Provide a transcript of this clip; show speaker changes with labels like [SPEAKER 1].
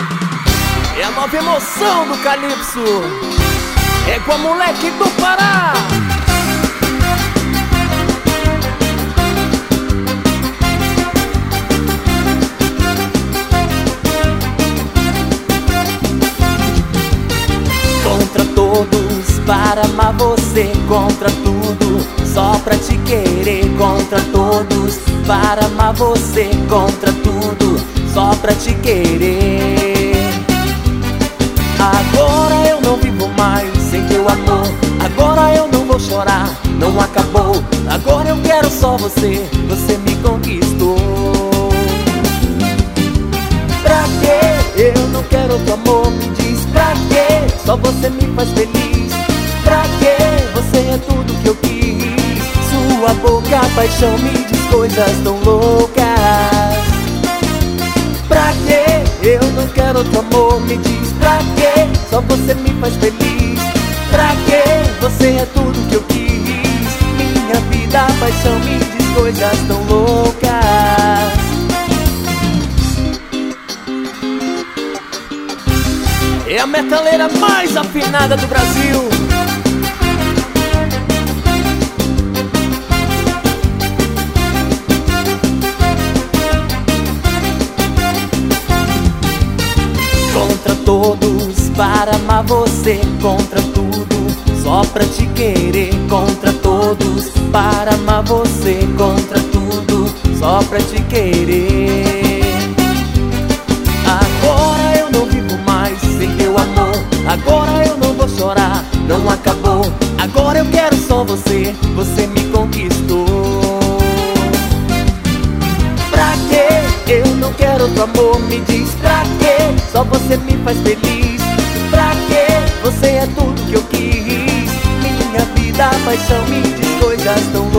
[SPEAKER 1] É a nova emoção do Calypso. É com a moleque do Pará. Contra todos, para amar você. Contra tudo, só pra te querer. Contra todos, para amar você. Contra tudo, só pra te querer. Agora eu não vivo mais sem teu amor. Agora eu não vou chorar, não acabou. Agora eu quero só você, você me conquistou. Pra quê? Eu não quero outro amor, me diz pra quê? Só você me faz feliz. Pra quê? Você é tudo que eu quis. Sua boca, paixão, me diz coisas tão loucas. Pra quê? Eu não quero outro amor, me diz pra quê? Só você me faz feliz. Pra quê? Você é tudo que eu quis. Minha vida, paixão, me diz coisas tão loucas. É a metaleira mais afinada do Brasil. Contra todos, para amar você. Contra tudo, só pra te querer. Contra todos, para amar você. Contra tudo, só pra te querer. Agora eu não vivo mais sem teu amor. Agora eu não vou chorar, não acabou. Agora eu quero só você, você me conquistou. Pra quê? Eu não quero outro amor, me diz pra quê? Só você me faz feliz. Pra quê? Você é tudo que eu quis. Minha vida, paixão, me diz coisas tão